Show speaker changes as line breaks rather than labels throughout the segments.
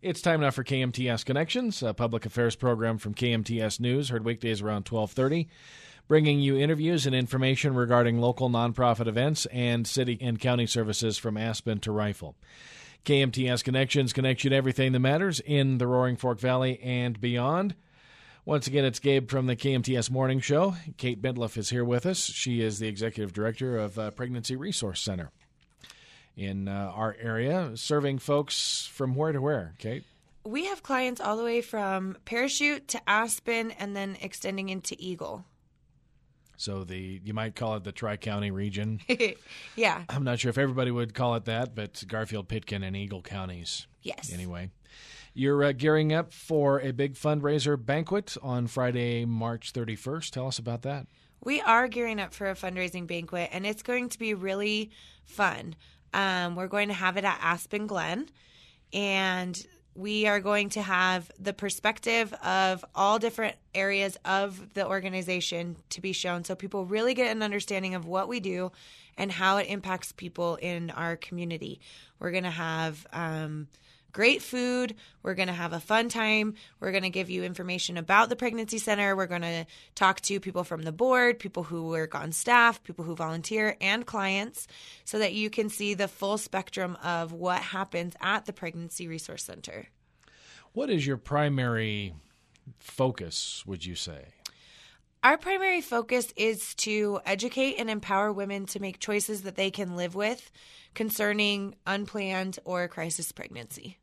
It's time now for KMTS Connections, a public affairs program from KMTS News, heard weekdays around 12:30, bringing you interviews and information regarding local nonprofit events and city and county services from Aspen to Rifle. KMTS Connections connects you to everything that matters in the Roaring Fork Valley and beyond. Once again, it's Gabe from the KMTS Morning Show. Kate Bendliff is here with us. She is the Executive Director of Pregnancy Resource Center in our area, serving folks from where to where, Kate?
We have clients all the way from Parachute to Aspen and then extending into Eagle.
So you might call it the Tri-County region.
Yeah.
I'm not sure if everybody would call it that, but Garfield, Pitkin, and Eagle counties.
Yes.
Anyway, you're gearing up for a big fundraiser banquet on Friday, March 31st. Tell us about that.
We are gearing up for a fundraising banquet, and it's going to be really fun. We're going to have it at Aspen Glen, and we are going to have the perspective of all different areas of the organization to be shown so people really get an understanding of what we do and how it impacts people in our community. We're going to have great food. We're going to have a fun time. We're going to give you information about the pregnancy center. We're going to talk to people from the board, people who work on staff, people who volunteer, and clients so that you can see the full spectrum of what happens at the Pregnancy Resource Center.
What is your primary focus, would you say?
Our primary focus is to educate and empower women to make choices that they can live with concerning unplanned or crisis pregnancy.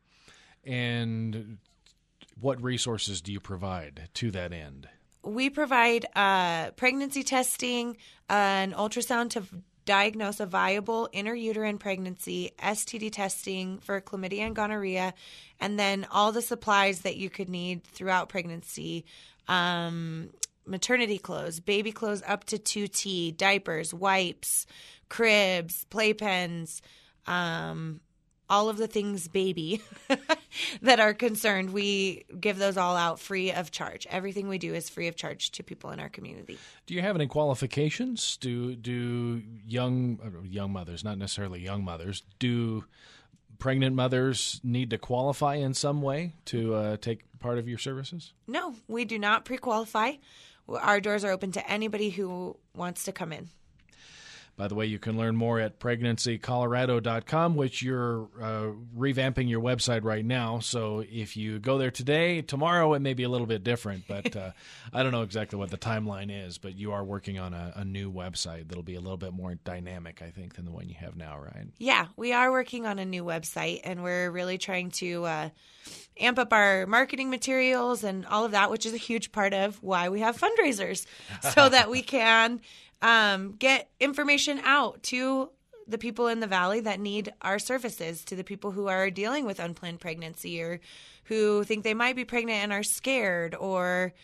And what resources do you provide to that end?
We provide pregnancy testing, an ultrasound to diagnose a viable intrauterine pregnancy, STD testing for chlamydia and gonorrhea, and then all the supplies that you could need throughout pregnancy, maternity clothes, baby clothes up to 2T, diapers, wipes, cribs, playpens, all of the things baby that are concerned, we give those all out free of charge. Everything we do is free of charge to people in our community.
Do you have any qualifications? Do young mothers, not necessarily young mothers, do pregnant mothers need to qualify in some way to take part of your services?
No, we do not pre-qualify. Our doors are open to anybody who wants to come in.
By the way, you can learn more at pregnancycolorado.com, which you're revamping your website right now. So if you go there today, tomorrow it may be a little bit different, but I don't know exactly what the timeline is, but you are working on a new website that'll be a little bit more dynamic, I think, than the one you have now, right?
Yeah, we are working on a new website, and we're really trying to amp up our marketing materials and all of that, which is a huge part of why we have fundraisers, so that we can get information out to the people in the valley that need our services, to the people who are dealing with unplanned pregnancy or who think they might be pregnant and are scared, or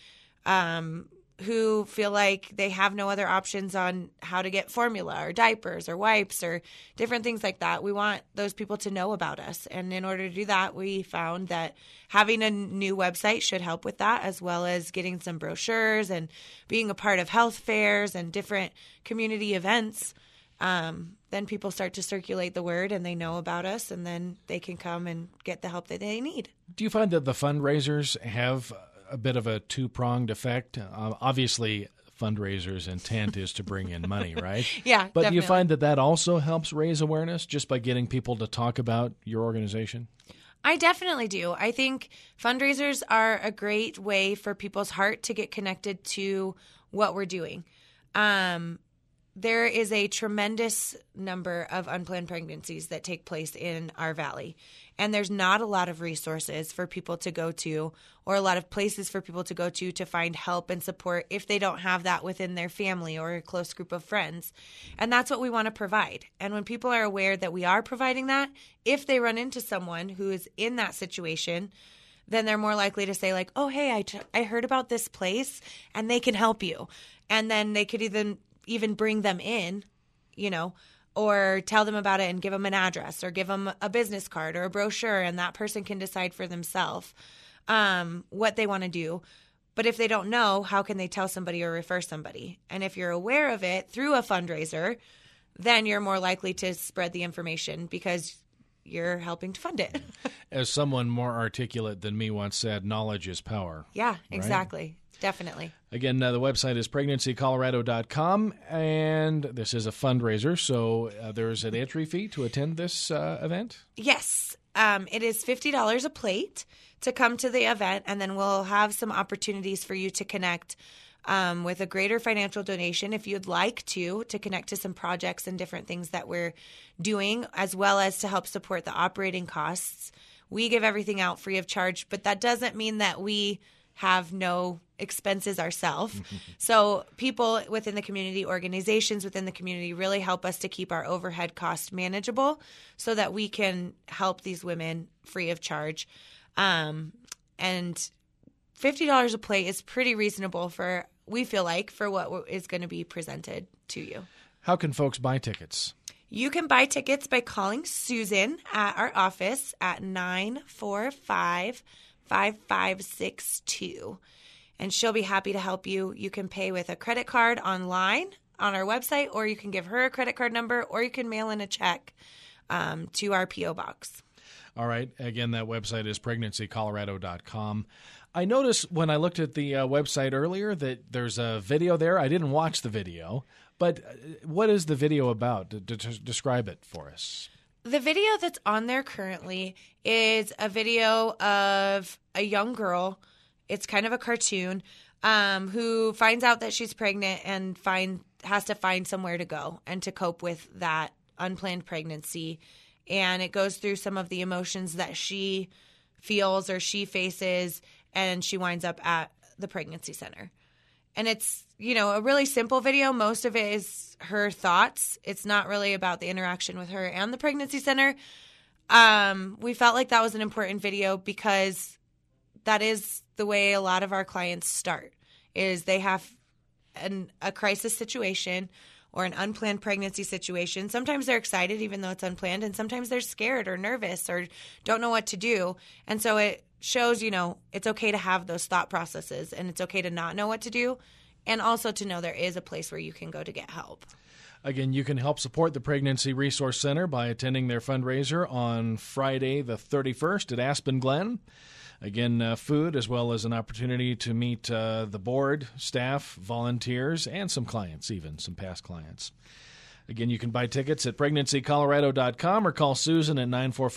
who feel like they have no other options on how to get formula or diapers or wipes or different things like that. We want those people to know about us. And in order to do that, we found that having a new website should help with that, as well as getting some brochures and being a part of health fairs and different community events. Then people start to circulate the word and they know about us, and then they can come and get the help that they need.
Do you find that the fundraisers have a bit of a two-pronged effect? Obviously, fundraisers' intent is to bring in money, right?
Yeah,
but
definitely.
Do you find that also helps raise awareness just by getting people to talk about your organization?
I definitely do. I think fundraisers are a great way for people's heart to get connected to what we're doing. There is a tremendous number of unplanned pregnancies that take place in our valley, and there's not a lot of resources for people to go to, or a lot of places for people to go to find help and support if they don't have that within their family or a close group of friends. And that's what we want to provide. And when people are aware that we are providing that, if they run into someone who is in that situation, then they're more likely to say like, oh, hey, I heard about this place and they can help you. And then they could even bring them in, or tell them about it and give them an address or give them a business card or a brochure, and that person can decide for themselves what they want to do. But if they don't know, how can they tell somebody or refer somebody? And if you're aware of it through a fundraiser, then you're more likely to spread the information because you're helping to fund it.
As someone more articulate than me once said, knowledge is power.
Yeah, exactly. Right? Definitely.
Again, the website is pregnancycolorado.com, and this is a fundraiser, so there's an entry fee to attend this event?
Yes. It is $50 a plate to come to the event, and then we'll have some opportunities for you to connect with a greater financial donation if you'd like to connect to some projects and different things that we're doing, as well as to help support the operating costs. We give everything out free of charge, but that doesn't mean that we have no expenses ourselves. So people within the community, organizations within the community really help us to keep our overhead costs manageable so that we can help these women free of charge. And $50 a plate is pretty reasonable we feel like, for what is going to be presented to you.
How can folks buy tickets?
You can buy tickets by calling Susan at our office at 945-5562. And she'll be happy to help you. You can pay with a credit card online on our website, or you can give her a credit card number, or you can mail in a check to our P.O. box.
All right. Again, that website is pregnancycolorado.com. I noticed when I looked at the website earlier that there's a video there. I didn't watch the video, but what is the video about? Describe it for us.
The video that's on there currently is a video of a young girl. It's kind of a cartoon, who finds out that she's pregnant and has to find somewhere to go and to cope with that unplanned pregnancy. And it goes through some of the emotions that she feels or she faces, and she winds up at the pregnancy center. And it's, a really simple video. Most of it is her thoughts. It's not really about the interaction with her and the pregnancy center. We felt like that was an important video because that is the way a lot of our clients start, is they have a crisis situation or an unplanned pregnancy situation. Sometimes they're excited even though it's unplanned, and sometimes they're scared or nervous or don't know what to do. And so it shows, it's okay to have those thought processes, and it's okay to not know what to do, and also to know there is a place where you can go to get help.
Again, you can help support the Pregnancy Resource Center by attending their fundraiser on Friday the 31st at Aspen Glen. Again, food as well as an opportunity to meet the board, staff, volunteers, and some clients, even some past clients. Again, you can buy tickets at pregnancycolorado.com or call Susan at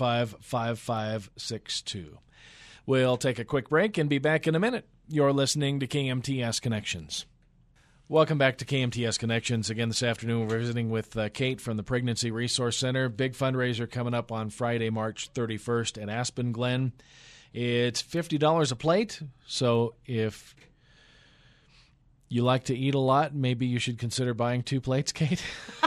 945-5562. We'll take a quick break and be back in a minute. You're listening to KMTS Connections. Welcome back to KMTS Connections. Again, this afternoon we're visiting with Kate from the Pregnancy Resource Center. Big fundraiser coming up on Friday, March 31st at Aspen Glen. It's $50 a plate, so if you like to eat a lot, maybe you should consider buying 2 plates, Kate.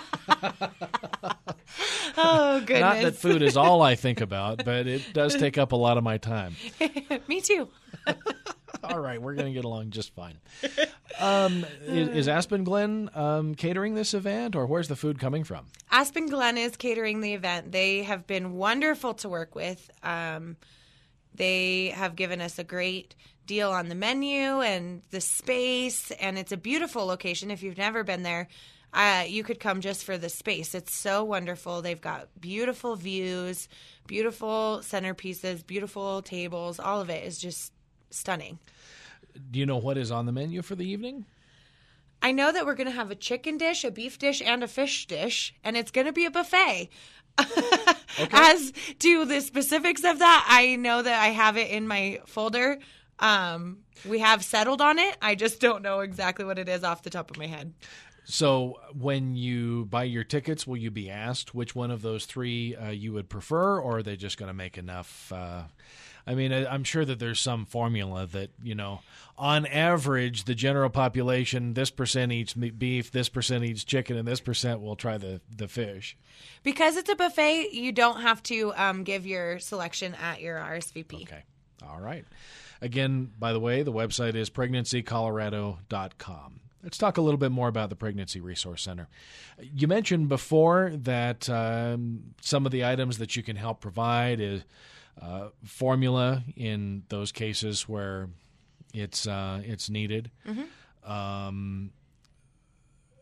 Oh, goodness.
Not that food is all I think about, but it does take up a lot of my time.
Me too.
All right, we're going to get along just fine. Is Aspen Glen catering this event, or where's the food coming from?
Aspen Glen is catering the event. They have been wonderful to work with. They have given us a great deal on the menu and the space, and it's a beautiful location. If you've never been there, you could come just for the space. It's so wonderful. They've got beautiful views, beautiful centerpieces, beautiful tables. All of it is just stunning.
Do you know what is on the menu for the evening?
I know that we're going to have a chicken dish, a beef dish, and a fish dish, and it's going to be a buffet. Okay. As to the specifics of that, I know that I have it in my folder. We have settled on it. I just don't know exactly what it is off the top of my head.
So when you buy your tickets, will you be asked which one of those 3 you would prefer, or are they just going to make enough? I'm sure that there's some formula that, on average, the general population, this percent eats beef, this percent eats chicken, and this percent will try the fish. Because
it's a buffet, you don't have to give your selection at your RSVP.
Okay. All right. Again, by the way, the website is pregnancycolorado.com. Let's talk a little bit more about the Pregnancy Resource Center. You mentioned before that some of the items that you can help provide is formula in those cases where it's needed. Mm-hmm.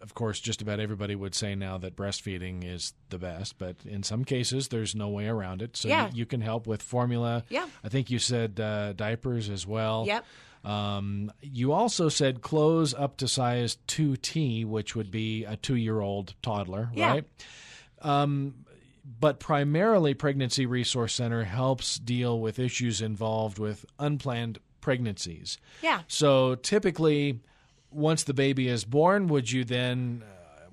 of course, just about everybody would say now that breastfeeding is the best, but in some cases, there's no way around it. So you can help with formula.
Yeah.
I think you said diapers as well.
Yep.
You also said clothes up to size 2T, which would be a 2-year-old toddler, right? But primarily, Pregnancy Resource Center helps deal with issues involved with unplanned pregnancies.
Yeah.
So typically, once the baby is born, would you then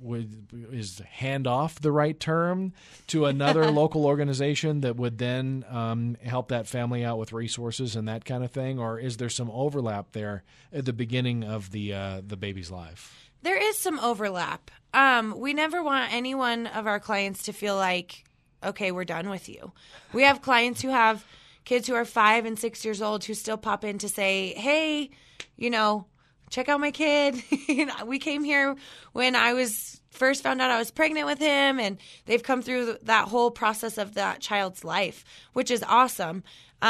is hand off the right term to another local organization that would then help that family out with resources and that kind of thing, or is there some overlap there at the beginning of the baby's life?
There is some overlap. We never want any one of our clients to feel like, okay, we're done with you. We have clients who have kids who are 5 and 6 years old who still pop in to say, hey, check out my kid. We came here when I was first found out I was pregnant with him, and they've come through that whole process of that child's life, which is awesome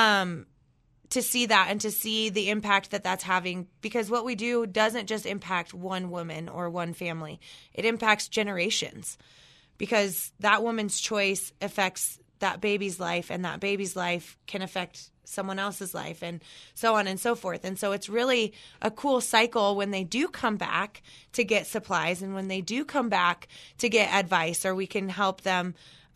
to see that and to see the impact that that's having, because what we do doesn't just impact one woman or one family. It impacts generations, because that woman's choice affects that baby's life, and that baby's life can affect someone else's life, and so on and so forth. And so it's really a cool cycle when they do come back to get supplies, and when they do come back to get advice, or we can help them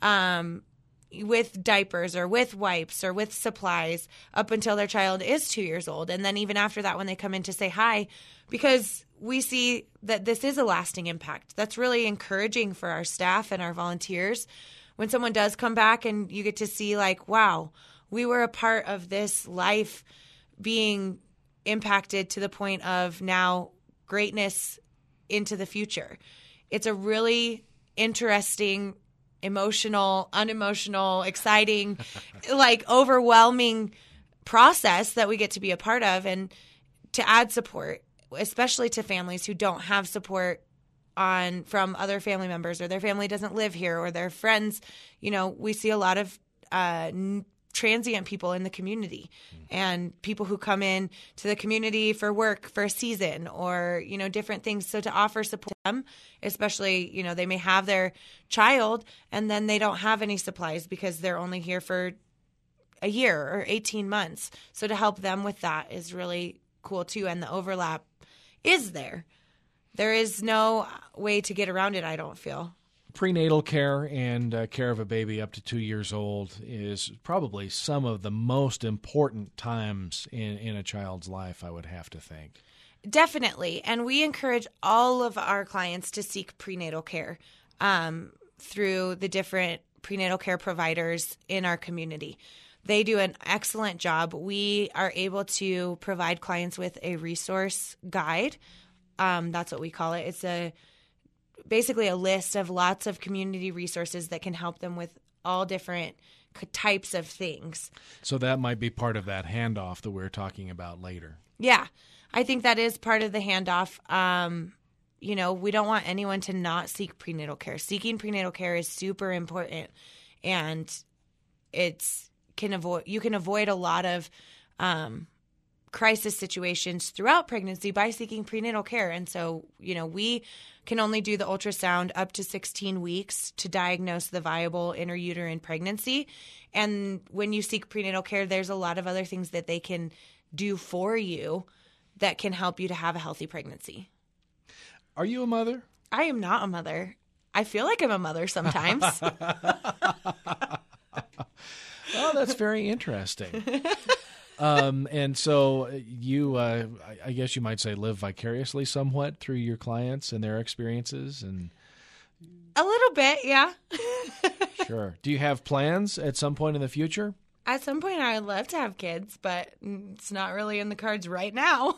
with diapers or with wipes or with supplies up until their child is 2 years old. And then even after that, when they come in to say hi, because we see that this is a lasting impact. That's really encouraging for our staff and our volunteers. When someone does come back and you get to see like, wow, we were a part of this life being impacted to the point of now greatness into the future. It's a really interesting, emotional, unemotional, exciting, like overwhelming process that we get to be a part of, and to add support, especially to families who don't have support from other family members, or their family doesn't live here, or their friends. We see a lot of transient people in the community, and people who come in to the community for work for a season, or different things. So to offer support to them, especially they may have their child and then they don't have any supplies because they're only here for a year or 18 months. So to help them with that is really cool too. And the overlap is there. There is no way to get around it, I don't feel.
Prenatal care and care of a baby up to 2 years old is probably some of the most important times in a child's life, I would have to think.
Definitely. And we encourage all of our clients to seek prenatal care through the different prenatal care providers in our community. They do an excellent job. We are able to provide clients with a resource guide. That's what we call it. It's basically a list of lots of community resources that can help them with all different types of things.
So that might be part of that handoff that we're talking about later.
Yeah, I think that is part of the handoff. We don't want anyone to not seek prenatal care. Seeking prenatal care is super important, and you can avoid a lot of crisis situations throughout pregnancy by seeking prenatal care. And so, we can only do the ultrasound up to 16 weeks to diagnose the viable intrauterine pregnancy. And when you seek prenatal care, there's a lot of other things that they can do for you that can help you to have a healthy pregnancy.
Are you a mother?
I am not a mother. I feel like I'm a mother sometimes.
Oh, that's very interesting. And so you, I guess you might say, live vicariously somewhat through your clients and their experiences, and
a little bit, yeah.
Sure. Do you have plans at some point in the future?
At some point, I would love to have kids, but it's not really in the cards right now.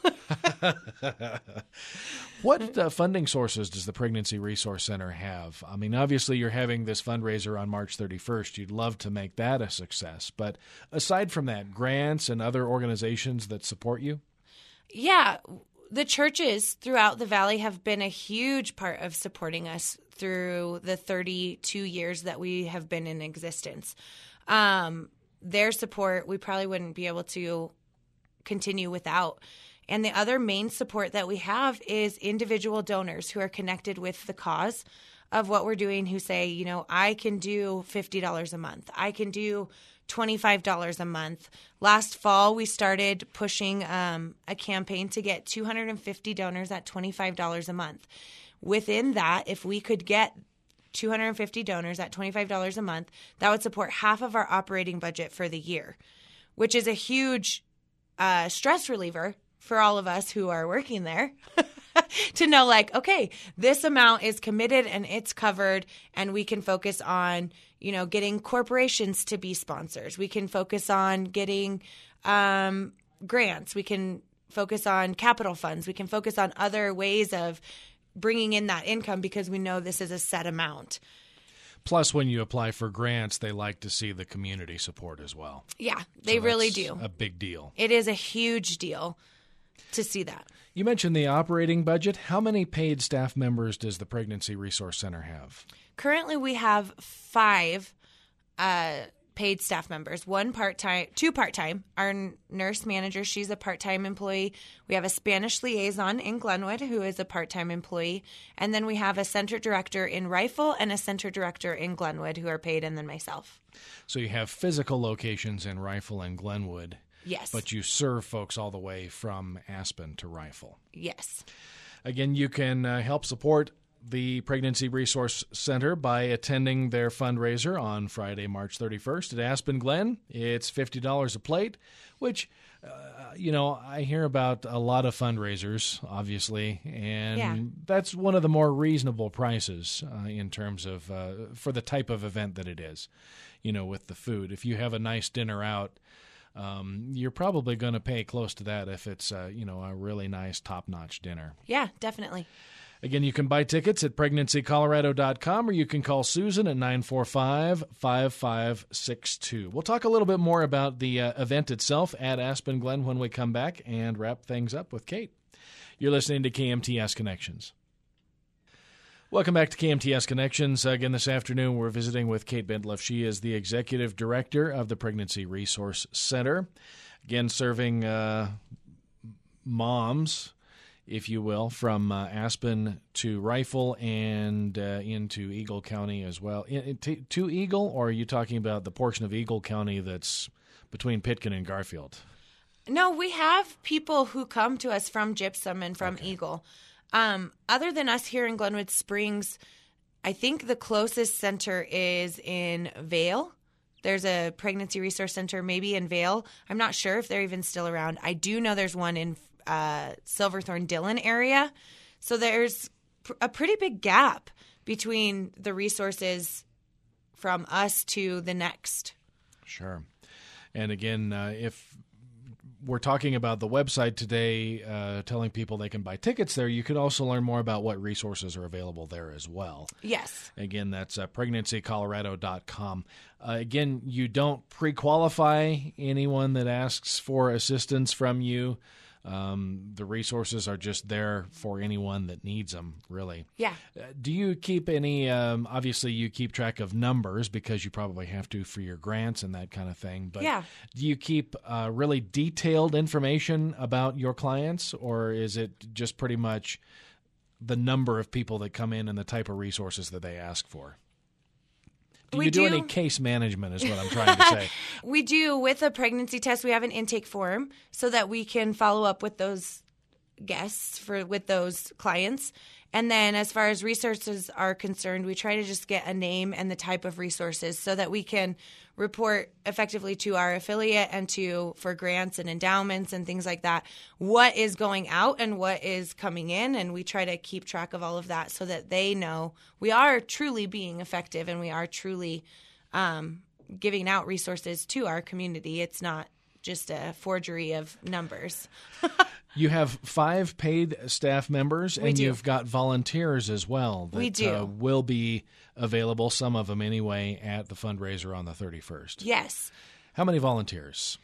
What funding sources does the Pregnancy Resource Center have? I mean, obviously, you're having this fundraiser on March 31st. You'd love to make that a success. But aside from that, grants and other organizations that support you?
Yeah. The churches throughout the Valley have been a huge part of supporting us through the 32 years that we have been in existence. Their support, we probably wouldn't be able to continue without. And the other main support that we have is individual donors who are connected with the cause of what we're doing, who say, you know, I can do $50 a month. I can do $25 a month. Last fall, we started pushing a campaign to get 250 donors at $25 a month. Within that, if we could get 250 donors at $25 a month, that would support half of our operating budget for the year, which is a huge stress reliever for all of us who are working there. To know, like, okay, this amount is committed and it's covered, and we can focus on, you know, getting corporations to be sponsors. We can focus on getting grants. We can focus on capital funds. We can focus on other ways of bringing in that income because we know this is a set amount.
Plus, when you apply for grants, they like to see the community support as well.
Yeah, they really do.
A big deal.
It is a huge deal to see that.
You mentioned the operating budget. How many paid staff members does the Pregnancy Resource Center have?
Currently, we have 5 paid staff members, 2 part-time. Our nurse manager, she's a part-time employee. We have a Spanish liaison in Glenwood, who is a part-time employee. And then we have a center director in Rifle and a center director in Glenwood who are paid, and then myself.
So you have physical locations in Rifle and Glenwood.
Yes.
But you serve folks all the way from Aspen to Rifle.
Yes.
Again, you can help support the Pregnancy Resource Center by attending their fundraiser on Friday, March 31st at Aspen Glen. It's $50 a plate, which, I hear about a lot of fundraisers, obviously, and that's one of the more reasonable prices in terms of for the type of event that it is, with the food. If you have a nice dinner out, you're probably going to pay close to that if it's, a really nice top-notch dinner.
Yeah, definitely.
Again, you can buy tickets at pregnancycolorado.com, or you can call Susan at 945-5562. We'll talk a little bit more about the event itself at Aspen Glen when we come back and wrap things up with Kate. You're listening to KMTS Connections. Welcome back to KMTS Connections. Again, this afternoon we're visiting with Kate Bentliff. She is the Executive Director of the Pregnancy Resource Center. Again, serving moms, if you will, from Aspen to Rifle and into Eagle County as well. To Eagle, or are you talking about the portion of Eagle County that's between Pitkin and Garfield?
No, we have people who come to us from Gypsum and from Eagle. Other than us here in Glenwood Springs, I think the closest center is in Vail. There's a pregnancy resource center maybe in Vail. I'm not sure if they're even still around. I do know there's one in Silverthorne Dillon area. So there's a pretty big gap between the resources from us to the next.
Sure. And again, if we're talking about the website today, telling people they can buy tickets there, you can also learn more about what resources are available there as well.
Yes.
Again, that's pregnancycolorado.com. Again, you don't pre-qualify anyone that asks for assistance from you. The resources are just there for anyone that needs them, really.
Yeah.
Do you keep any, obviously you keep track of numbers because you probably have to for your grants and that kind of thing, but do you keep really detailed information about your clients, or is it just pretty much the number of people that come in and the type of resources that they ask for? Do you do any case management is what I'm trying to say.
We do. With a pregnancy test, we have an intake form so that we can follow up with those guests with those clients. And then as far as resources are concerned, we try to just get a name and the type of resources so that we can report effectively to our affiliate and for grants and endowments and things like that, what is going out and what is coming in. And we try to keep track of all of that so that they know we are truly being effective and we are truly giving out resources to our community. It's not just a forgery of numbers.
You have 5 paid staff members, and you've got volunteers as well that will be available, some of them anyway, at the fundraiser on the 31st.
Yes.
How many volunteers?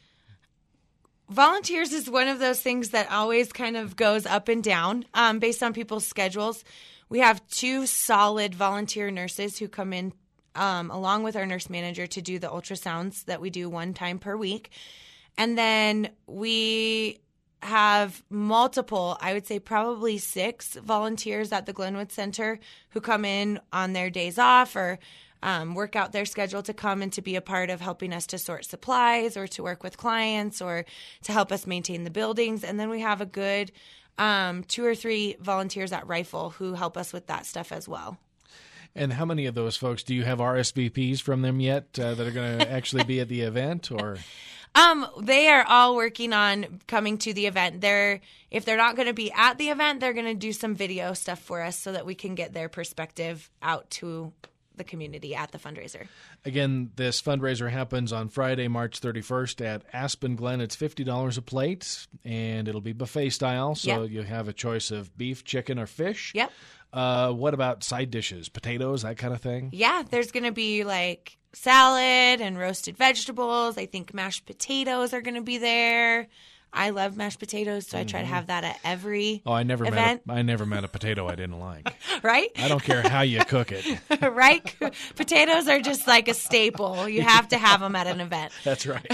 Volunteers is one of those things that always kind of goes up and down based on people's schedules. We have 2 solid volunteer nurses who come in along with our nurse manager to do the ultrasounds that we do one time per week. And then we have multiple, I would say probably 6 volunteers at the Glenwood Center who come in on their days off or work out their schedule to come and to be a part of helping us to sort supplies or to work with clients or to help us maintain the buildings. And then we have a good 2 or 3 volunteers at Rifle who help us with that stuff as well.
And how many of ththose folks, do you have RSVPs from them yet that are going to actually be at the event? Or
they are all working on coming to the event. If they're not going to be at the event, they're going to do some video stuff for us so that we can get their perspective out to the community at the fundraiser.
Again, this fundraiser happens on Friday, March 31st at Aspen Glen. It's $50 a plate, and it'll be buffet style, so you have a choice of beef, chicken, or fish.
Yep.
What about side dishes, potatoes, that kind of thing?
Yeah, there's going to be like salad and roasted vegetables. I think mashed potatoes are going to be there. I love mashed potatoes, so I try to have that at every event.
I never met a potato I didn't like.
Right?
I don't care how you cook it.
Right? Potatoes are just like a staple. You have to have them at an event.
That's right.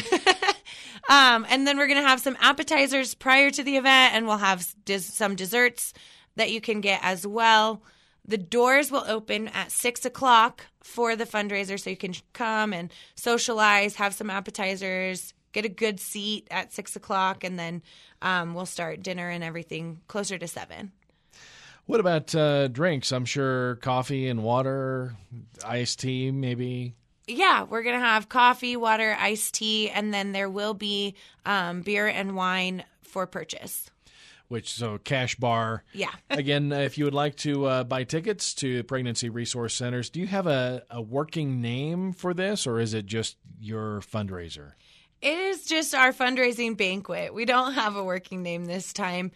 And then we're going to have some appetizers prior to the event, and we'll have some desserts that you can get as well. The doors will open at 6 o'clock for the fundraiser, so you can come and socialize, have some appetizers, get a good seat at 6 o'clock, and then we'll start dinner and everything closer to 7.
What about drinks? I'm sure coffee and water, iced tea maybe.
Yeah, we're going to have coffee, water, iced tea, and then there will be beer and wine for purchase.
So cash bar.
Yeah.
Again, if you would like to buy tickets to pregnancy resource centers, do you have a working name for this, or is it just your fundraiser?
It is just our fundraising banquet. We don't have a working name this time.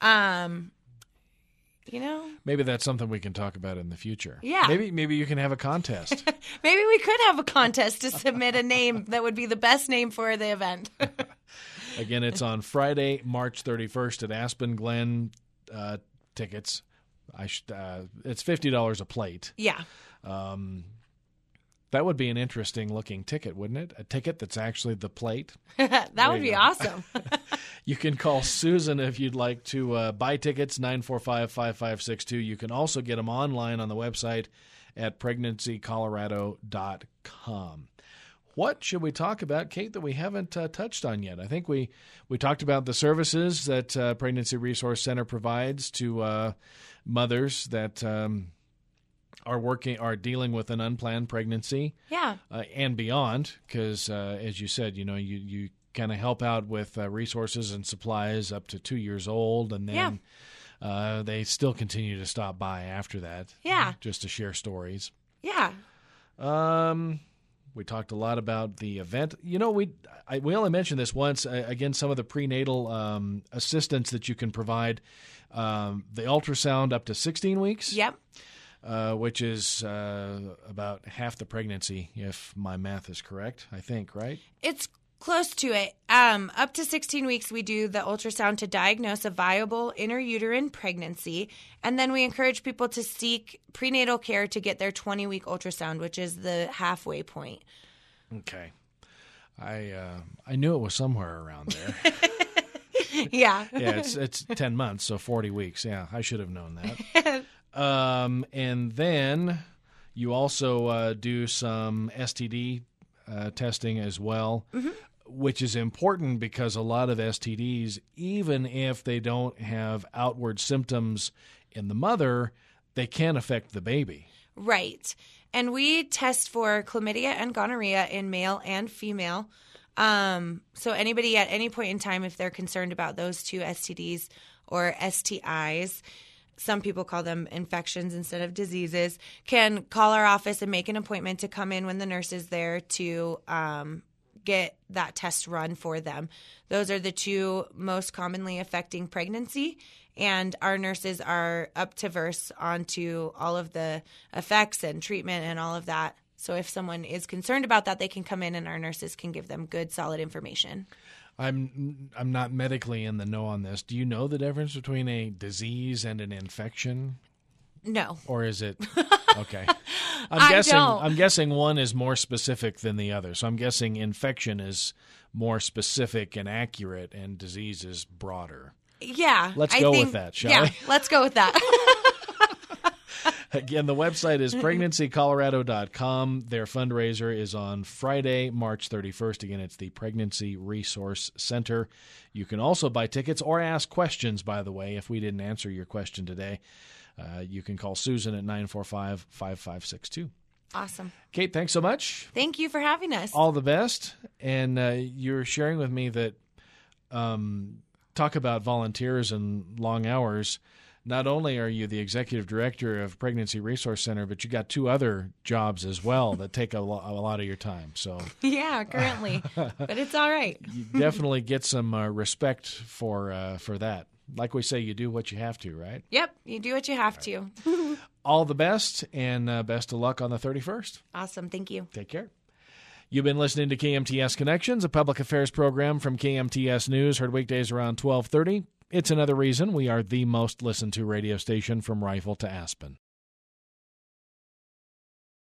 Maybe that's something we can talk about in the future.
Yeah.
Maybe you can have a contest.
Maybe we could have a contest to submit a name that would be the best name for the event.
Again, it's on Friday, March 31st at Aspen Glen. Tickets. It's $50 a plate.
Yeah.
That would be an interesting looking ticket, wouldn't it? A ticket that's actually the plate.
That would be awesome.
You can call Susan if you'd like to buy tickets, 945-5562. You can also get them online on the website at pregnancycolorado.com. What should we talk about, Kate, that we haven't touched on yet? I think we talked about the services that Pregnancy Resource Center provides to mothers that are dealing with an unplanned pregnancy.
Yeah.
And beyond, because as you said, you kind of help out with resources and supplies up to 2 years old, and then they still continue to stop by after that.
Yeah.
Just to share stories.
Yeah.
We talked a lot about the event. We only mentioned this once. Again, some of the prenatal assistance that you can provide. The ultrasound up to 16 weeks.
Yep.
Which is about half the pregnancy, if my math is correct, I think, right?
It's close to it. Up to 16 weeks, we do the ultrasound to diagnose a viable intrauterine pregnancy. And then we encourage people to seek prenatal care to get their 20-week ultrasound, which is the halfway point.
Okay. I knew it was somewhere around there.
Yeah.
Yeah, it's 10 months, so 40 weeks. Yeah, I should have known that. And then you also do some STD testing as well, which is important because a lot of STDs, even if they don't have outward symptoms in the mother, they can affect the baby.
Right. And we test for chlamydia and gonorrhea in male and female. So anybody at any point in time, if they're concerned about those two STDs or STIs, some people call them infections instead of diseases, can call our office and make an appointment to come in when the nurse is there to get that test run for them. Those are the two most commonly affecting pregnancy, and our nurses are up to verse onto all of the effects and treatment and all of that. So if someone is concerned about that, they can come in and our nurses can give them good, solid information.
I'm not medically in the know on this. Do you know the difference between a disease and an infection?
No.
Or is it? Okay.
I don't.
I'm guessing one is more specific than the other. So I'm guessing infection is more specific and accurate, and disease is broader.
Yeah.
Let's go with that, shall we?
Yeah, let's go with that.
Again, the website is pregnancycolorado.com. Their fundraiser is on Friday, March 31st. Again, it's the Pregnancy Resource Center. You can also buy tickets or ask questions, by the way, if we didn't answer your question today. You can call Susan at 945-5562.
Awesome.
Kate, thanks so much.
Thank you for having us.
All the best. And you're sharing with me that talk about volunteers and long hours. Not only are you the executive director of Pregnancy Resource Center, but you got 2 other jobs as well that take a lot of your time. So
yeah, currently, but it's all right.
You definitely get some respect for that. Like we say, you do what you have to, right?
Yep, you do what you have to.
All the best, and best of luck on the 31st.
Awesome, thank you.
Take care. You've been listening to KMTS Connections, a public affairs program from KMTS News, heard weekdays around 12:30. It's another reason we are the most listened to radio station from Rifle to Aspen.